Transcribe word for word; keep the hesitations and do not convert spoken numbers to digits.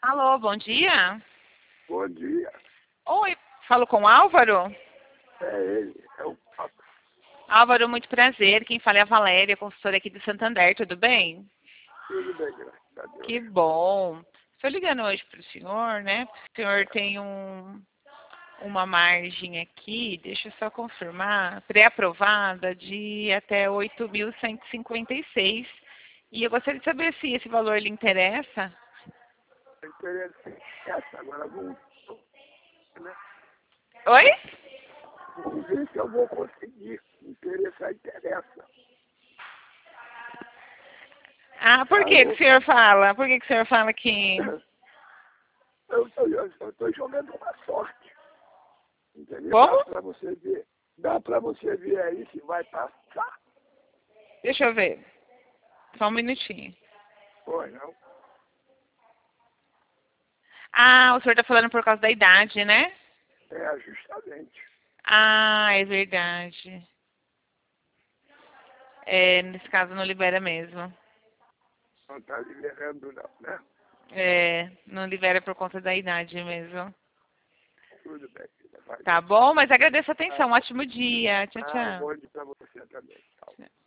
Alô, bom dia. Bom dia. Oi, falo com o Álvaro? É ele, é o Papo. Álvaro, muito prazer. Quem fala é a Valéria, consultora aqui do Santander, tudo bem? Tudo bem, graças a Deus. Que bom. Estou ligando hoje para o senhor, né? O senhor tem um, uma margem aqui, deixa eu só confirmar, pré-aprovada de até oito mil cento e cinquenta e seis. E eu gostaria de saber se esse valor lhe interessa. Interessante. Essa agora vamos, né? Oi? Vamos ver se eu vou conseguir. Interessar interessa. Ah, por que, que o senhor fala? Por que, que o senhor fala que... Eu estou jogando uma sorte. Entendeu? Como? Dá para você ver. Dá para você ver aí se vai passar. Deixa eu ver. Só um minutinho. Foi, não? Ah, o senhor está falando por causa da idade, né? É, justamente. Ah, é verdade. É, nesse caso não libera mesmo. Não está liberando, não, né? É, não libera por conta da idade mesmo. Tudo bem, filha. Vai. Tá bom, mas agradeço a atenção. Ótimo dia. Tchau, Ah, tchau. bom dia para você também. Tchau.